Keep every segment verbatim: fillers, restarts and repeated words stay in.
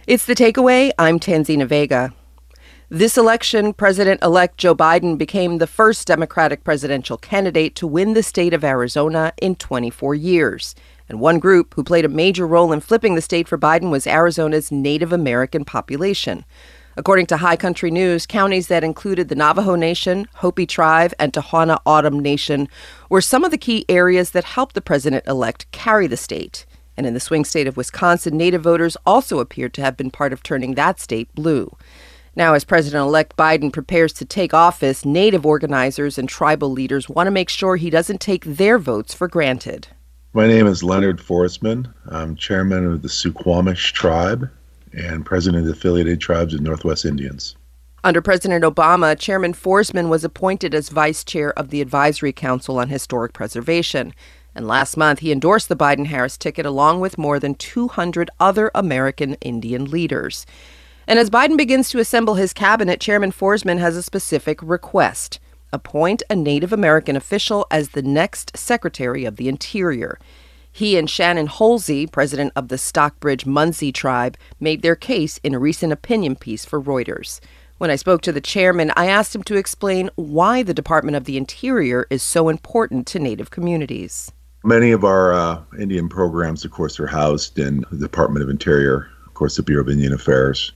It's The Takeaway. I'm Tanzina Vega. This election, President-elect Joe Biden became the first Democratic presidential candidate to win the state of Arizona in twenty-four years. And one group who played a major role in flipping the state for Biden was Arizona's Native American population. According to High Country News, counties that included the Navajo Nation, Hopi Tribe, and Tohono O'odham Nation were some of the key areas that helped the president-elect carry the state. And in the swing state of Wisconsin, Native voters also appeared to have been part of turning that state blue. Now, as President-elect Biden prepares to take office, Native organizers and tribal leaders want to make sure he doesn't take their votes for granted. My name is Leonard Forsman. I'm chairman of the Suquamish tribe and president of the affiliated tribes of Northwest Indians. Under President Obama, Chairman Forsman was appointed as vice chair of the Advisory Council on Historic Preservation. And last month, he endorsed the Biden-Harris ticket along with more than two hundred other American Indian leaders. And as Biden begins to assemble his cabinet, Chairman Forsman has a specific request: appoint a Native American official as the next Secretary of the Interior. He and Shannon Holsey, president of the Stockbridge Munsee tribe, made their case in a recent opinion piece for Reuters. When I spoke to the chairman, I asked him to explain why the Department of the Interior is so important to Native communities. Many of our uh, Indian programs, of course, are housed in the Department of Interior, of course, the Bureau of Indian Affairs,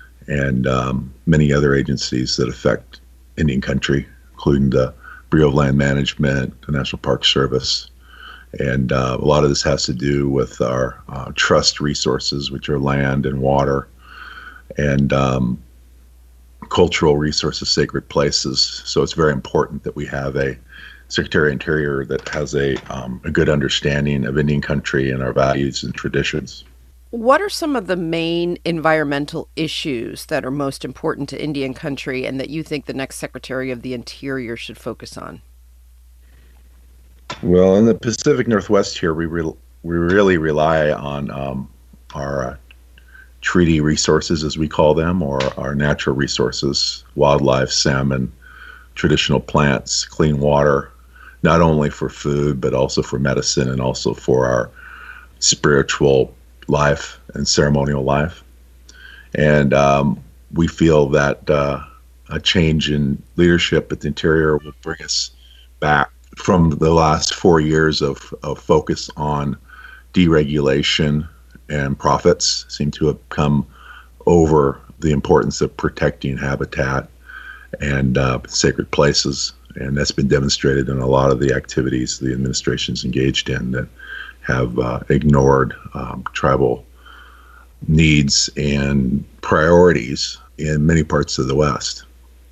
and um, many other agencies that affect Indian country, including the Bureau of Land Management, the National Park Service. And uh, a lot of this has to do with our uh, trust resources, which are land and water, and um, cultural resources, sacred places. So it's very important that we have a Secretary of Interior that has a, um, a good understanding of Indian country and our values and traditions. What are some of the main environmental issues that are most important to Indian country and that you think the next Secretary of the Interior should focus on? Well, in the Pacific Northwest here, we re- we really rely on um, our uh, treaty resources, as we call them, or our natural resources: wildlife, salmon, traditional plants, clean water, not only for food, but also for medicine and also for our spiritual life and ceremonial life. And um, we feel that uh, a change in leadership at the Interior will bring us back from the last four years of, of focus on deregulation and profits. Seem to have come over the importance of protecting habitat and uh, sacred places. And that's been demonstrated in a lot of the activities the administration's engaged in that have uh, ignored um, tribal needs and priorities in many parts of the West.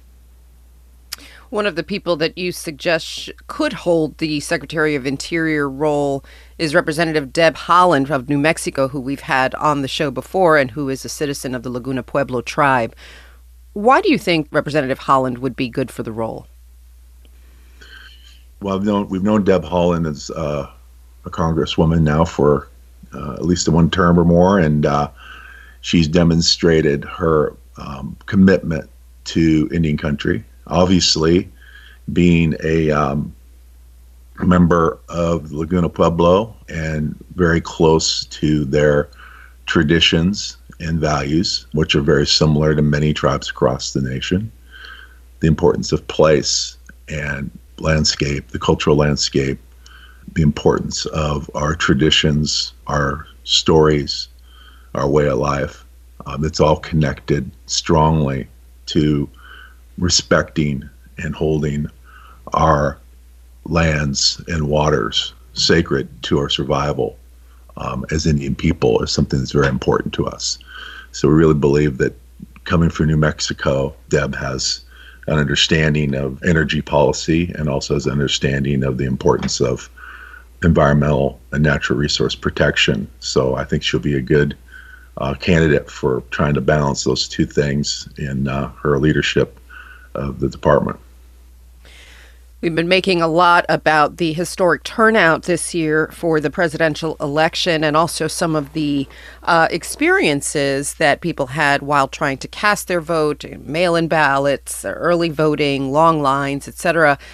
One of the people that you suggest could hold the Secretary of Interior role is Representative Deb Haaland of New Mexico, who we've had on the show before and who is a citizen of the Laguna Pueblo tribe. Why do you think Representative Haaland would be good for the role? Well, I've known, we've known Deb Haaland as uh, a congresswoman now for uh, at least one term or more, and uh, she's demonstrated her um, commitment to Indian country. Obviously, being a um, member of Laguna Pueblo and very close to their traditions and values, which are very similar to many tribes across the nation, the importance of place and landscape, the cultural landscape, the importance of our traditions, our stories, our way of life. Um, it's all connected strongly to respecting and holding our lands and waters sacred to our survival um, as Indian people is something that's very important to us. So we really believe that coming from New Mexico, Deb has an understanding of energy policy and also has an understanding of the importance of environmental and natural resource protection. So I think she'll be a good uh, candidate for trying to balance those two things in uh, her leadership of the department. We've been making a lot about the historic turnout this year for the presidential election and also some of the uh, experiences that people had while trying to cast their vote, mail-in ballots, early voting, long lines, et cetera.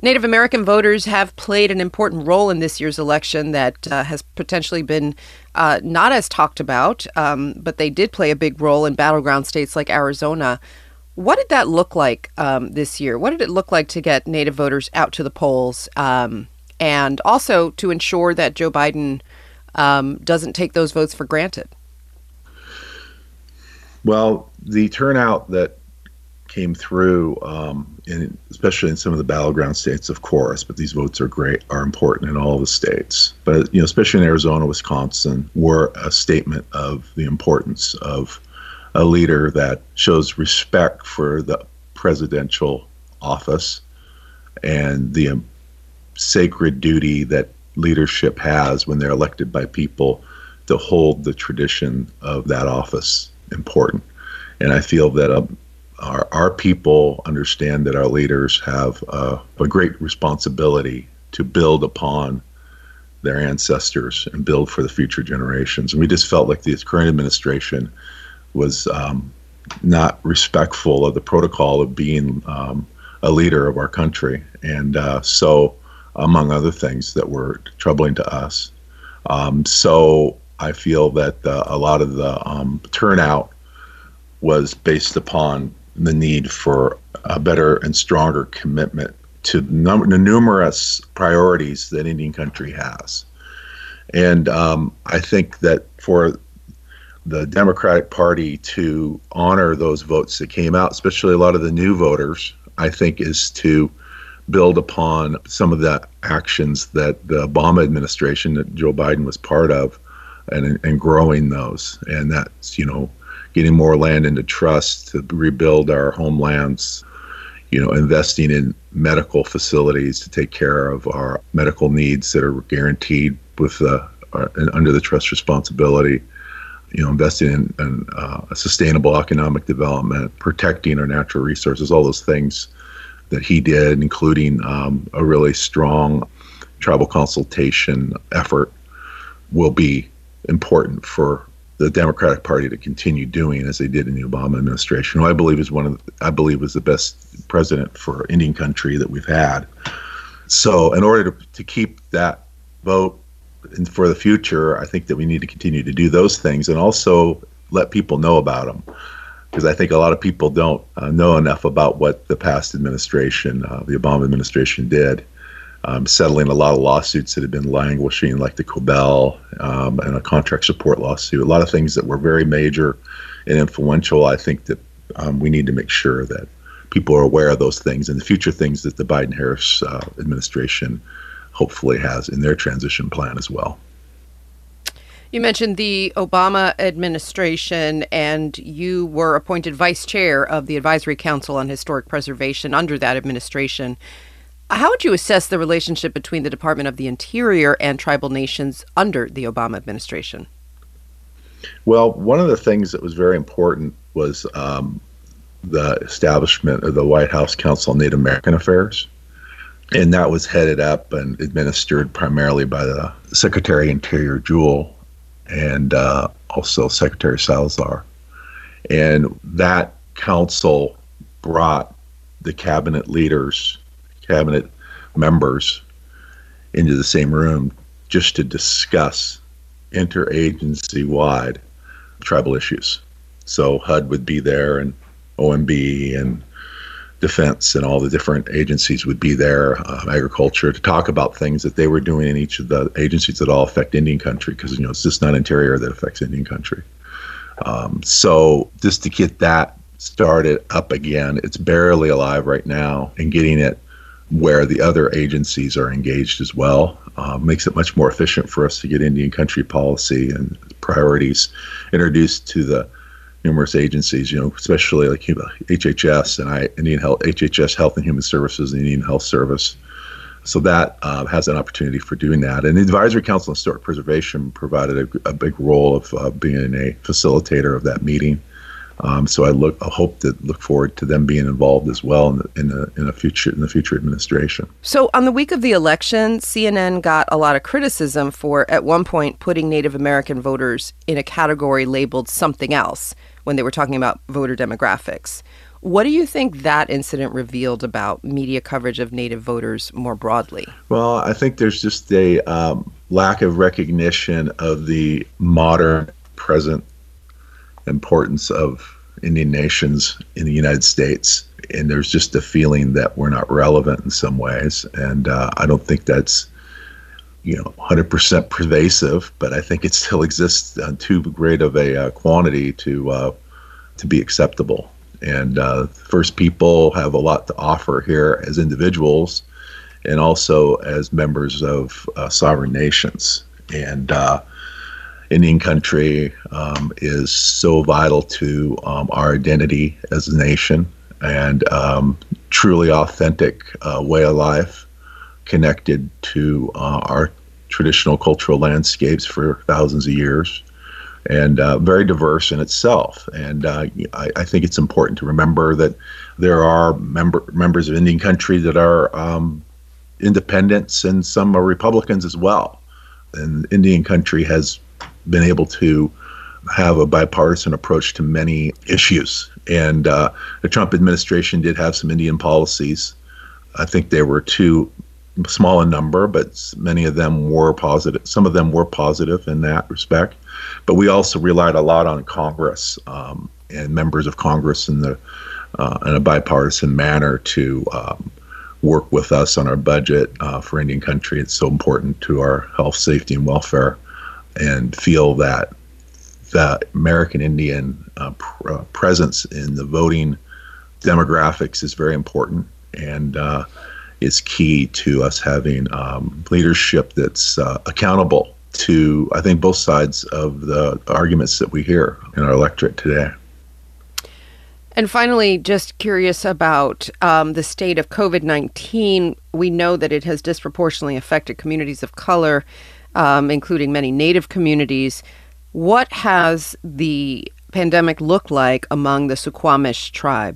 Native American voters have played an important role in this year's election that uh, has potentially been uh, not as talked about, um, but they did play a big role in battleground states like Arizona. What did that look like um, this year? What did it look like to get Native voters out to the polls um, and also to ensure that Joe Biden um, doesn't take those votes for granted? Well, the turnout that came through, um, in, especially in some of the battleground states, of course, but these votes are great, are important in all the states. But, you know, especially in Arizona, Wisconsin, were a statement of the importance of a leader that shows respect for the presidential office and the um, sacred duty that leadership has when they're elected by people to hold the tradition of that office important. And I feel that um, Our, our people understand that our leaders have uh, a great responsibility to build upon their ancestors and build for the future generations. And we just felt like this current administration was um, not respectful of the protocol of being um, a leader of our country. And uh, so, among other things that were troubling to us. Um, so I feel that uh, a lot of the um, turnout was based upon the need for a better and stronger commitment to num- the numerous priorities that Indian country has. And um, I think that for the Democratic Party to honor those votes that came out, especially a lot of the new voters, I think is to build upon some of the actions that the Obama administration that Joe Biden was part of and, and growing those. And that's, you know, getting more land into trust to rebuild our homelands, you know, investing in medical facilities to take care of our medical needs that are guaranteed with the, uh, under the trust responsibility, you know, investing in, in uh, a sustainable economic development, protecting our natural resources, all those things that he did, including um, a really strong tribal consultation effort, will be important for the Democratic Party to continue doing as they did in the Obama administration, who I believe is one of the, I believe was the best president for Indian country that we've had. So in order to, to keep that vote and for the future, I think that we need to continue to do those things and also let people know about them. Because I think a lot of people don't uh, know enough about what the past administration, uh, the Obama administration did. Um, settling a lot of lawsuits that had been languishing, like the Cobell um, and a contract support lawsuit, a lot of things that were very major and influential. I think that um, we need to make sure that people are aware of those things and the future things that the Biden-Harris uh, administration hopefully has in their transition plan as well. You mentioned the Obama administration, and you were appointed vice chair of the Advisory Council on Historic Preservation under that administration. How would you assess the relationship between the Department of the Interior and tribal nations under the Obama administration? Well, one of the things that was very important was um, the establishment of the White House Council on Native American Affairs. And that was headed up and administered primarily by the Secretary of Interior, Jewel, and uh, also Secretary Salazar. And that council brought the cabinet leaders cabinet members into the same room just to discuss interagency-wide tribal issues. So H U D would be there, and O M B and Defense and all the different agencies would be there, uh, agriculture, to talk about things that they were doing in each of the agencies that all affect Indian country, because, you know, it's just not Interior that affects Indian country. Um, so just to get that started up again, it's barely alive right now, and getting it where the other agencies are engaged as well uh, makes it much more efficient for us to get Indian country policy and priorities introduced to the numerous agencies, you know, especially like H H S and I, Indian Health, H H S Health and Human Services, and Indian Health Service. So that uh, has an opportunity for doing that. And the Advisory Council on Historic Preservation provided a, a big role of uh, being a facilitator of that meeting. Um, so I look, I hope to look forward to them being involved as well in the, in the in a future in the future administration. So on the week of the election, C N N got a lot of criticism for at one point putting Native American voters in a category labeled something else when they were talking about voter demographics. What do you think that incident revealed about media coverage of Native voters more broadly? Well, I think there's just a um, lack of recognition of the modern, present importance of Indian nations in the United States. And there's just a feeling that we're not relevant in some ways. And uh, I don't think that's, you know, one hundred percent pervasive, but I think it still exists on too great of a uh, quantity to uh, to be acceptable. And uh, First People have a lot to offer here as individuals and also as members of uh, sovereign nations. And uh, Indian country um, is so vital to um, our identity as a nation, and um, truly authentic uh, way of life connected to uh, our traditional cultural landscapes for thousands of years. And uh, very diverse in itself. And uh, I, I think it's important to remember that there are member, members of Indian country that are um, independents, and some are Republicans as well. And Indian country has been able to have a bipartisan approach to many issues. And uh, the Trump administration did have some Indian policies. I think they were too small in number, but many of them were positive. Some of them were positive in that respect. But we also relied a lot on Congress um, and members of Congress in the uh, in a bipartisan manner to um, work with us on our budget uh, for Indian country. It's so important to our health, safety, and welfare, and feel that the American Indian uh, pr- uh, presence in the voting demographics is very important, and uh, is key to us having um, leadership that's uh, accountable to, I think, both sides of the arguments that we hear in our electorate today. And finally, just curious about um, the state of COVID nineteen. We know that it has disproportionately affected communities of color, um, including many Native communities. What has the pandemic looked like among the Suquamish tribe?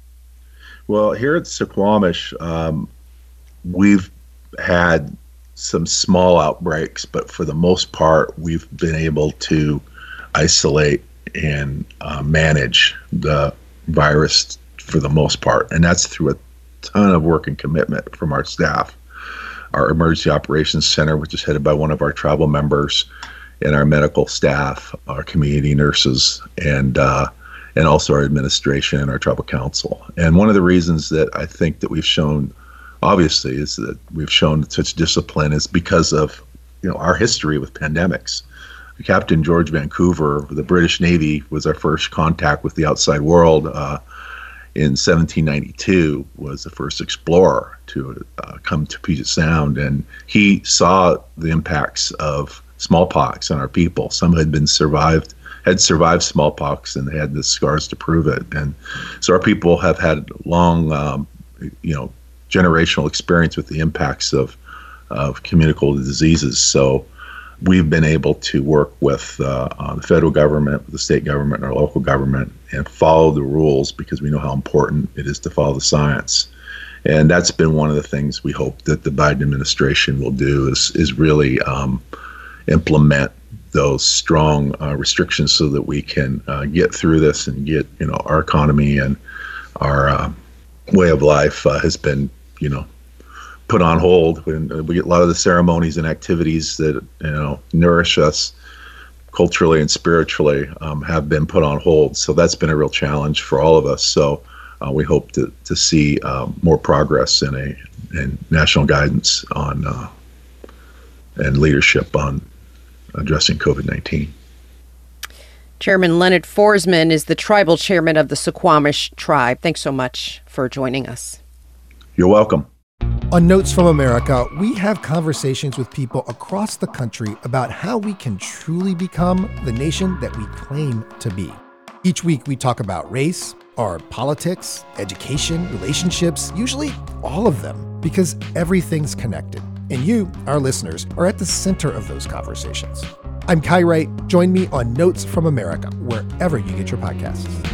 Well, here at Suquamish, um, we've had some small outbreaks, but for the most part, we've been able to isolate and uh, manage the virus for the most part. And that's through a ton of work and commitment from our staff. Our Emergency Operations Center, which is headed by one of our tribal members, and our medical staff, our community nurses, and uh, and also our administration and our tribal council. And one of the reasons that I think that we've shown, obviously, is that we've shown such discipline is because of, you know, our history with pandemics. Captain George Vancouver of the British Navy was our first contact with the outside world. Uh, in seventeen ninety-two, was the first explorer to uh, come to Puget Sound, and he saw the impacts of smallpox on our people. Some had been survived, had survived smallpox, and they had the scars to prove it. And so our people have had long, um, you know, generational experience with the impacts of of communicable diseases. So we've been able to work with uh, uh, the federal government, the state government, and our local government, and follow the rules because we know how important it is to follow the science. And that's been one of the things we hope that the Biden administration will do is is really um, implement those strong uh, restrictions so that we can uh, get through this and get, you know, our economy and our uh, way of life uh, has been, you know, put on hold. We get a lot of the ceremonies and activities that, you know, nourish us culturally and spiritually um, have been put on hold. So that's been a real challenge for all of us. So uh, we hope to to see um, more progress in a in national guidance on uh, and leadership on addressing COVID nineteen. Chairman Leonard Forsman is the tribal chairman of the Suquamish tribe. Thanks so much for joining us. You're welcome. On Notes from America, we have conversations with people across the country about how we can truly become the nation that we claim to be. Each week we talk about race, our politics, education, relationships, usually all of them, because everything's connected. And you, our listeners, are at the center of those conversations. I'm Kai Wright. Join me on Notes from America, wherever you get your podcasts.